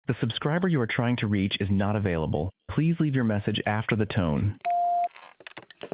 The subscriber you are trying to reach is not available. Please leave your message after the tone.